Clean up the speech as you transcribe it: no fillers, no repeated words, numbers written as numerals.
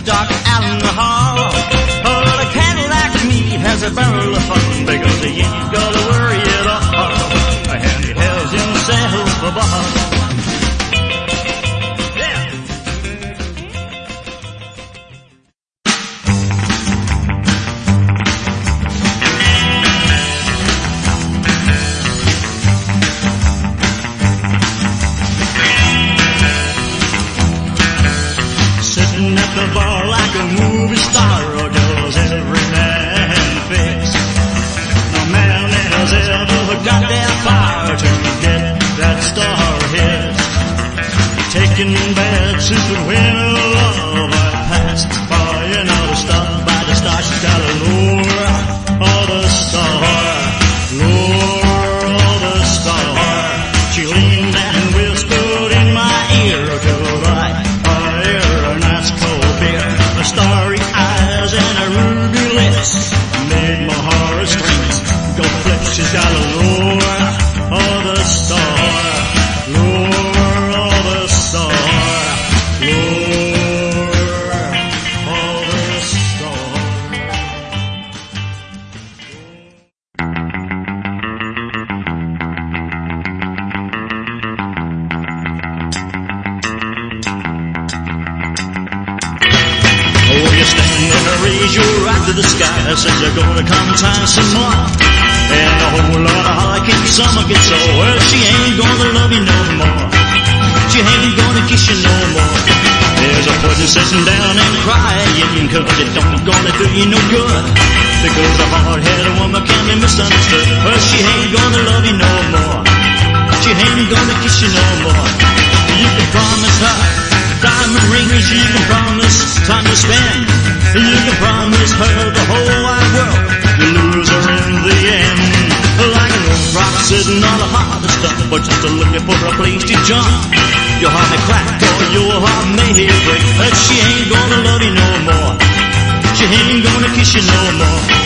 stock out in the hall. Oh, a cat like me has a barrel of fun because he ain't gotta worry at all. And he has himself a ball. At the bar like a movie star, does every man fix? No man has ever got that fire to get that star hit. Taking bets who could win a love I passed by, you know, to stop by the star. She's got a lure of the star, lure of the star. She leaned and whispered in my ear till I starry eyes and a ruby lips made my heart strings go flip. She's got a lure of the star, lure of the star, lure of the star. Oh, you stand there and raise your right to the sky, says you're gonna come time some more. And a whole lot of holler keeps summer gets so, well, she ain't gonna love you no more. She ain't gonna kiss you no more. There's a person sitting down and crying, cause it don't gonna do you no good. Because a hard-headed woman can be misunderstood. Well, she ain't gonna love you no more. She ain't gonna kiss you no more. You can promise her diamond rings, you can promise time to spend. You can promise her the whole wide world. You lose her in the end. Like an old rock sitting on a hard stump, but just looking for a place to jump. Your heart may crack or your heart may break, but she ain't gonna love you no more. She ain't gonna kiss you no more.